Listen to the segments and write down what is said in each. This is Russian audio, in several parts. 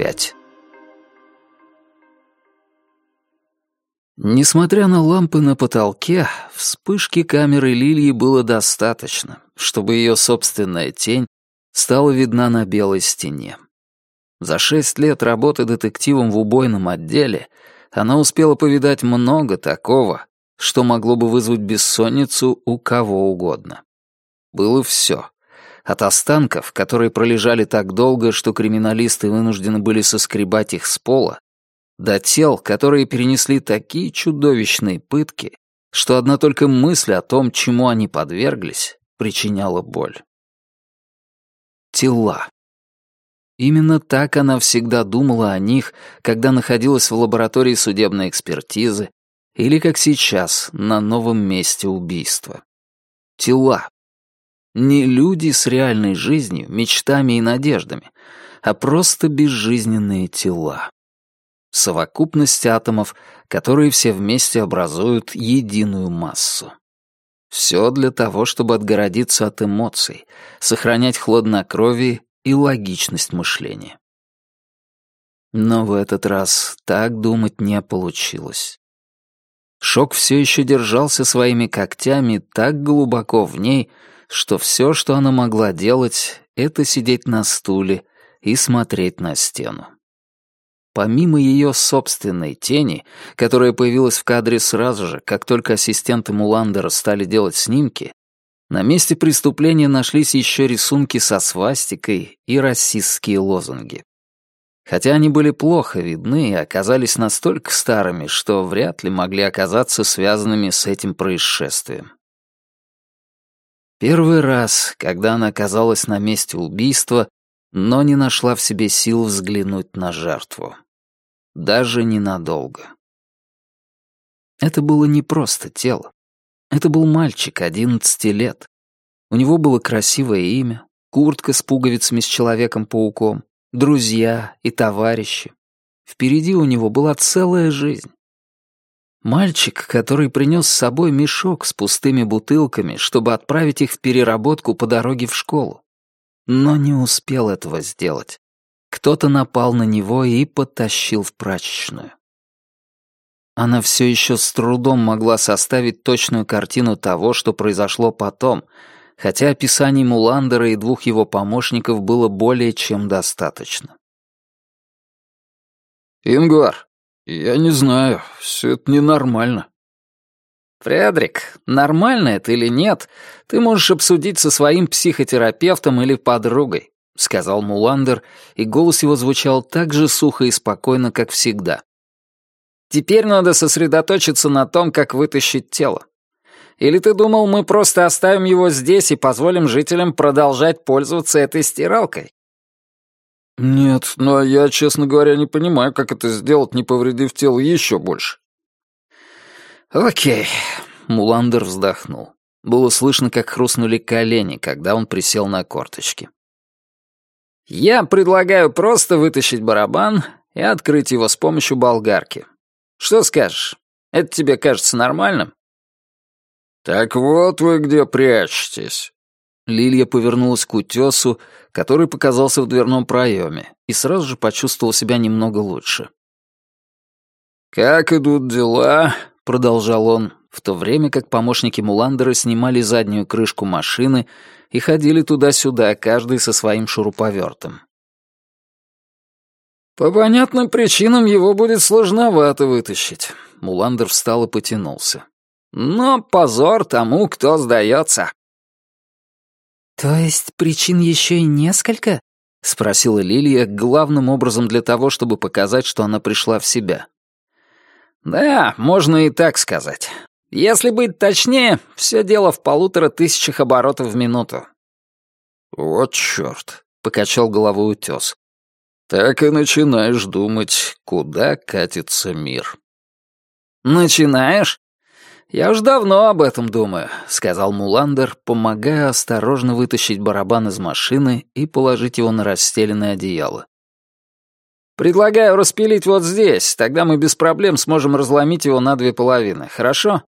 5. Несмотря на лампы на потолке, вспышки камеры Лилии было достаточно, чтобы ее собственная тень стала видна на белой стене. За 6 лет работы детективом в убойном отделе она успела повидать много такого, что могло бы вызвать бессонницу у кого угодно. Было все. От останков, которые пролежали так долго, что криминалисты вынуждены были соскребать их с пола, до тел, которые перенесли такие чудовищные пытки, что одна только мысль о том, чему они подверглись, причиняла боль. Тела. Именно так она всегда думала о них, когда находилась в лаборатории судебной экспертизы или, как сейчас, на новом месте убийства. Тела. Не люди с реальной жизнью, мечтами и надеждами, а просто безжизненные тела. Совокупность атомов, которые все вместе образуют единую массу. Все для того, чтобы отгородиться от эмоций, сохранять хладнокровие и логичность мышления. Но в этот раз так думать не получилось. Шок все еще держался своими когтями так глубоко в ней, что все, что она могла делать, это сидеть на стуле и смотреть на стену. Помимо ее собственной тени, которая появилась в кадре сразу же, как только ассистенты Муландера стали делать снимки, на месте преступления нашлись еще рисунки со свастикой и расистские лозунги. Хотя они были плохо видны и оказались настолько старыми, что вряд ли могли оказаться связанными с этим происшествием. Первый раз, когда она оказалась на месте убийства, но не нашла в себе сил взглянуть на жертву. Даже ненадолго. Это было не просто тело. Это был мальчик 11 лет. У него было красивое имя, куртка с пуговицами с Человеком-пауком, друзья и товарищи. Впереди у него была целая жизнь. Мальчик, который принес с собой мешок с пустыми бутылками, чтобы отправить их в переработку по дороге в школу. Но не успел этого сделать. Кто-то напал на него и потащил в прачечную. Она все еще с трудом могла составить точную картину того, что произошло потом, хотя описаний Муландера и 2 его помощников было более чем достаточно. «Ингвар, я не знаю, все это ненормально». «Фредрик, нормально это или нет, ты можешь обсудить со своим психотерапевтом или подругой», — сказал Муландер, и голос его звучал так же сухо и спокойно, как всегда. «Теперь надо сосредоточиться на том, как вытащить тело. Или ты думал, мы просто оставим его здесь и позволим жителям продолжать пользоваться этой стиралкой?» «Нет, но я, честно говоря, не понимаю, как это сделать, не повредив тело еще больше». «Окей», — Муландер вздохнул. Было слышно, как хрустнули колени, когда он присел на корточки. «Я предлагаю просто вытащить барабан и открыть его с помощью болгарки. Что скажешь? Это тебе кажется нормальным?» «Так вот вы где прячетесь». Лилия повернулась к утесу, который показался в дверном проеме, и сразу же почувствовала себя немного лучше. «Как идут дела?» — продолжал он, в то время как помощники Муландера снимали заднюю крышку машины и ходили туда-сюда, каждый со своим шуруповертом. «По понятным причинам его будет сложновато вытащить». Муландер встал и потянулся. «Но позор тому, кто сдается». «То есть причин еще и несколько?» — спросила Лилия, главным образом для того, чтобы показать, что она пришла в себя. «Да, можно и так сказать. Если быть точнее, все дело в 1500 оборотов в минуту». «Вот чёрт», — покачал головой утёс. «Так и начинаешь думать, куда катится мир». «Начинаешь? Я уж давно об этом думаю», — сказал Муландер, помогая осторожно вытащить барабан из машины и положить его на расстеленное одеяло. «Предлагаю распилить вот здесь, тогда мы без проблем сможем разломить его на 2 половины, хорошо?»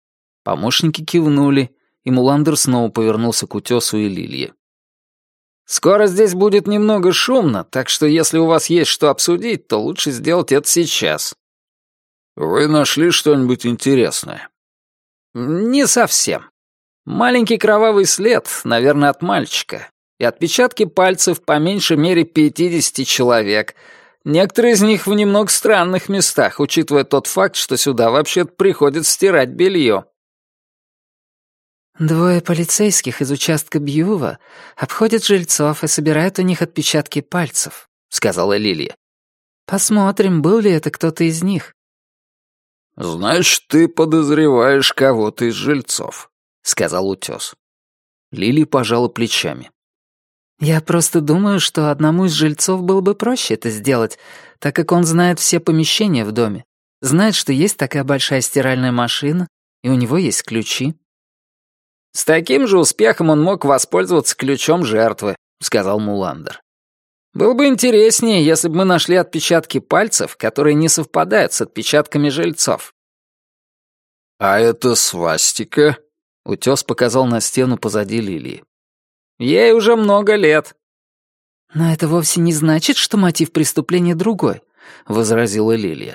Помощники кивнули, и Муландер снова повернулся к утесу и Лилье. Скоро здесь будет немного шумно, так что если у вас есть что обсудить, то лучше сделать это сейчас». «Вы нашли что-нибудь интересное?» «Не совсем. Маленький кровавый след, наверное, от мальчика. И отпечатки пальцев по меньшей мере 50 человек. Некоторые из них в немного странных местах, учитывая тот факт, что сюда вообще-то приходят стирать белье». «Двое полицейских из участка Бьюва обходят жильцов и собирают у них отпечатки пальцев», — сказала Лилия. «Посмотрим, был ли это кто-то из них». «Значит, ты подозреваешь кого-то из жильцов», — сказал утёс. Лили пожала плечами. «Я просто думаю, что одному из жильцов было бы проще это сделать, так как он знает все помещения в доме, знает, что есть такая большая стиральная машина, и у него есть ключи». «С таким же успехом он мог воспользоваться ключом жертвы», — сказал Муландер. «Было бы интереснее, если бы мы нашли отпечатки пальцев, которые не совпадают с отпечатками жильцов». «А это свастика?» — утёс показал на стену позади Лилии. «Ей уже много лет». «Но это вовсе не значит, что мотив преступления другой», — возразила Лилия.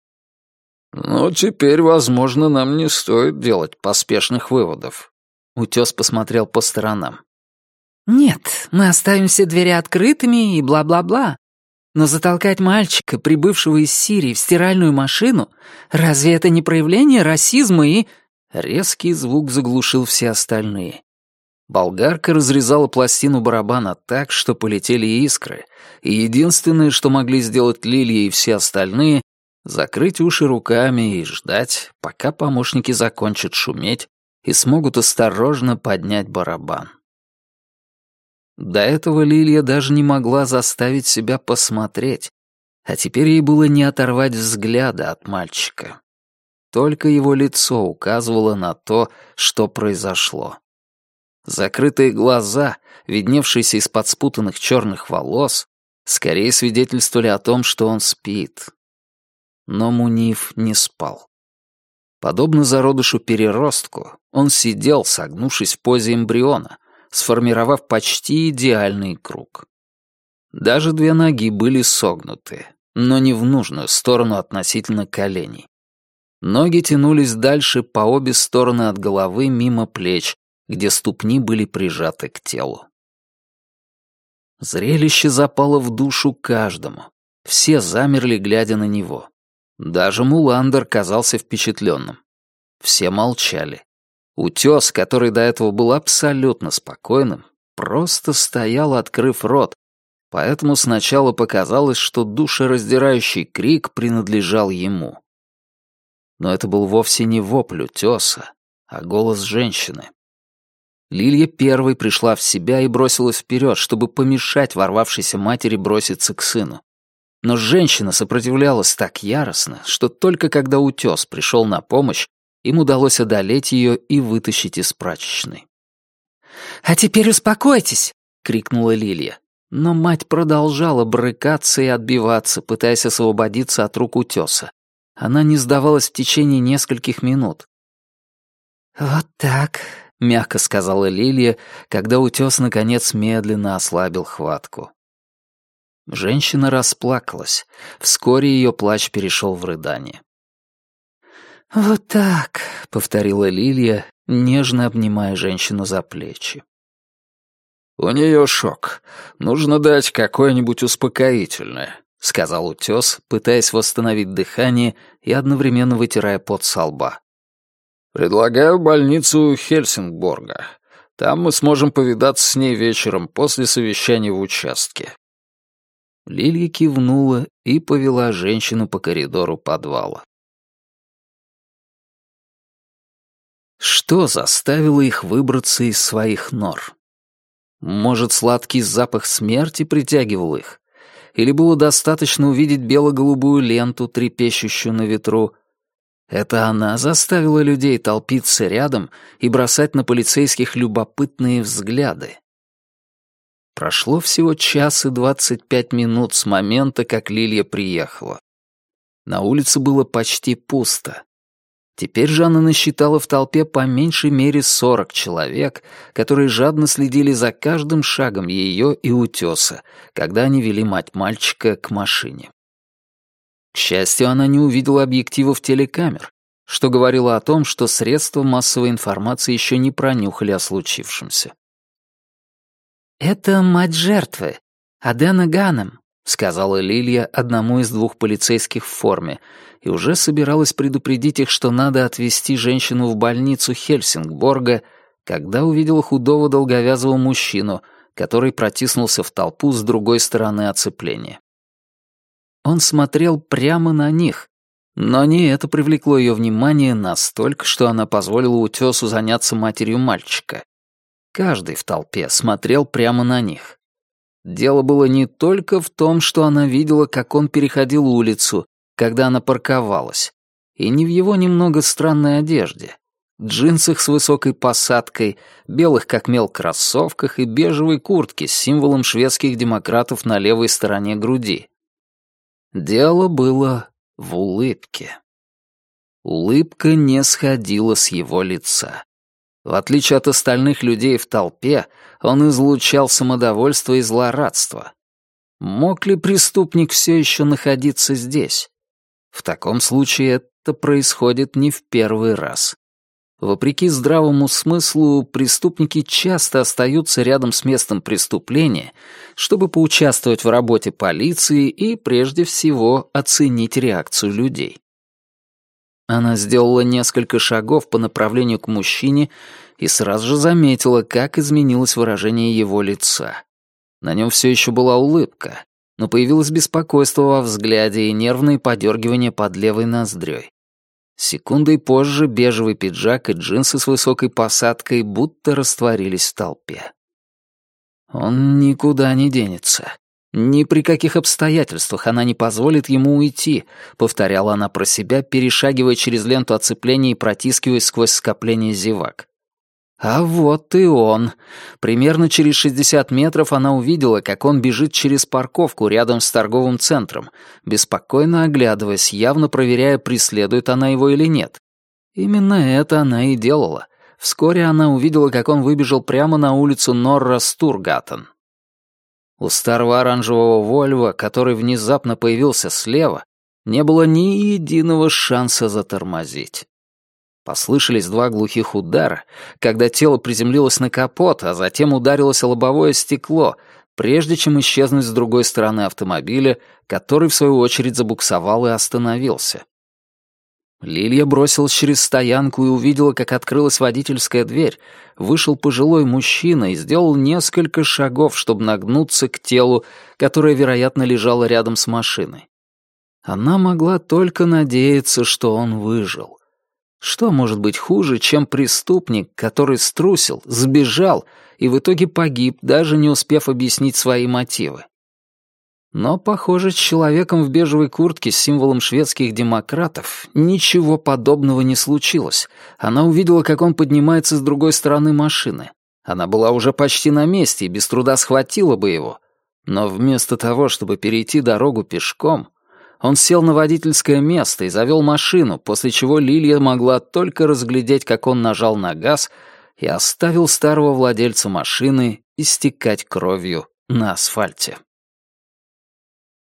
«Ну, теперь, возможно, нам не стоит делать поспешных выводов». Утёс посмотрел по сторонам. «Нет, мы оставим все двери открытыми и бла-бла-бла. Но затолкать мальчика, прибывшего из Сирии, в стиральную машину, разве это не проявление расизма и...» Резкий звук заглушил все остальные. Болгарка разрезала пластину барабана так, что полетели искры, и единственное, что могли сделать Лилия и все остальные, закрыть уши руками и ждать, пока помощники закончат шуметь и смогут осторожно поднять барабан. До этого Лилия даже не могла заставить себя посмотреть, а теперь ей было не оторвать взгляда от мальчика. Только его лицо указывало на то, что произошло. Закрытые глаза, видневшиеся из-под спутанных черных волос, скорее свидетельствовали о том, что он спит. Но Муниф не спал. Подобно зародышу-переростку, он сидел, согнувшись в позе эмбриона, сформировав почти идеальный круг. Даже две ноги были согнуты, но не в нужную сторону относительно коленей. Ноги тянулись дальше по обе стороны от головы мимо плеч, где ступни были прижаты к телу. Зрелище запало в душу каждому. Все замерли, глядя на него. Даже Муландер казался впечатленным. Все молчали. Утес, который до этого был абсолютно спокойным, просто стоял, открыв рот, поэтому сначала показалось, что душераздирающий крик принадлежал ему. Но это был вовсе не вопль утеса, а голос женщины. Лилия первой пришла в себя и бросилась вперед, чтобы помешать ворвавшейся матери броситься к сыну. Но женщина сопротивлялась так яростно, что только когда утес пришел на помощь, им удалось одолеть ее и вытащить из прачечной. «А теперь успокойтесь!» — крикнула Лилия. Но мать продолжала брыкаться и отбиваться, пытаясь освободиться от рук утеса. Она не сдавалась в течение нескольких минут. «Вот так», — мягко сказала Лилия, когда утес наконец медленно ослабил хватку. Женщина расплакалась. Вскоре ее плач перешел в рыдание. «Вот так», — повторила Лилия, нежно обнимая женщину за плечи. «У нее шок. Нужно дать какое-нибудь успокоительное», — сказал утес, пытаясь восстановить дыхание и одновременно вытирая пот со лба. «Предлагаю больницу Хельсингборга. Там мы сможем повидаться с ней вечером после совещания в участке». Лилия кивнула и повела женщину по коридору подвала. Что заставило их выбраться из своих нор? Может, сладкий запах смерти притягивал их? Или было достаточно увидеть бело-голубую ленту, трепещущую на ветру? Это она заставила людей толпиться рядом и бросать на полицейских любопытные взгляды. Прошло всего 1 час и 25 минут с момента, как Лилия приехала. На улице было почти пусто. Теперь же она насчитала в толпе по меньшей мере 40 человек, которые жадно следили за каждым шагом ее и утеса, когда они вели мать мальчика к машине. К счастью, она не увидела объективов телекамер, что говорило о том, что средства массовой информации еще не пронюхали о случившемся. «Это мать жертвы, Адена Ганем», — сказала Лилия одному из двух полицейских в форме, и уже собиралась предупредить их, что надо отвезти женщину в больницу Хельсингборга, когда увидела худого долговязого мужчину, который протиснулся в толпу с другой стороны оцепления. Он смотрел прямо на них, но не это привлекло ее внимание настолько, что она позволила утесу заняться матерью мальчика. Каждый в толпе смотрел прямо на них. Дело было не только в том, что она видела, как он переходил улицу, когда она парковалась, и не в его немного странной одежде, джинсах с высокой посадкой, белых как мел кроссовках и бежевой куртке с символом шведских демократов на левой стороне груди. Дело было в улыбке. Улыбка не сходила с его лица. В отличие от остальных людей в толпе, он излучал самодовольство и злорадство. Мог ли преступник все еще находиться здесь? В таком случае это происходит не в первый раз. Вопреки здравому смыслу, преступники часто остаются рядом с местом преступления, чтобы поучаствовать в работе полиции и, прежде всего, оценить реакцию людей. Она сделала несколько шагов по направлению к мужчине и сразу же заметила, как изменилось выражение его лица. На нем все еще была улыбка, но появилось беспокойство во взгляде и нервные подергивания под левой ноздрёй. Секундой позже бежевый пиджак и джинсы с высокой посадкой будто растворились в толпе. Он никуда не денется. Ни при каких обстоятельствах она не позволит ему уйти, повторяла она про себя, перешагивая через ленту оцепления и протискиваясь сквозь скопление зевак. А вот и он. Примерно через 60 метров она увидела, как он бежит через парковку рядом с торговым центром, беспокойно оглядываясь, явно проверяя, преследует она его или нет. Именно это она и делала. Вскоре она увидела, как он выбежал прямо на улицу Норра Стургатен. У старого оранжевого Вольво, который внезапно появился слева, не было ни единого шанса затормозить. Послышались два глухих удара, когда тело приземлилось на капот, а затем ударилось о лобовое стекло, прежде чем исчезнуть с другой стороны автомобиля, который, в свою очередь, забуксовал и остановился. Лилия бросилась через стоянку и увидела, как открылась водительская дверь, вышел пожилой мужчина и сделал несколько шагов, чтобы нагнуться к телу, которое, вероятно, лежало рядом с машиной. Она могла только надеяться, что он выжил. Что может быть хуже, чем преступник, который струсил, сбежал и в итоге погиб, даже не успев объяснить свои мотивы? Но, похоже, с человеком в бежевой куртке с символом шведских демократов ничего подобного не случилось. Она увидела, как он поднимается с другой стороны машины. Она была уже почти на месте и без труда схватила бы его. Но вместо того, чтобы перейти дорогу пешком, он сел на водительское место и завел машину, после чего Лилия могла только разглядеть, как он нажал на газ и оставил старого владельца машины истекать кровью на асфальте.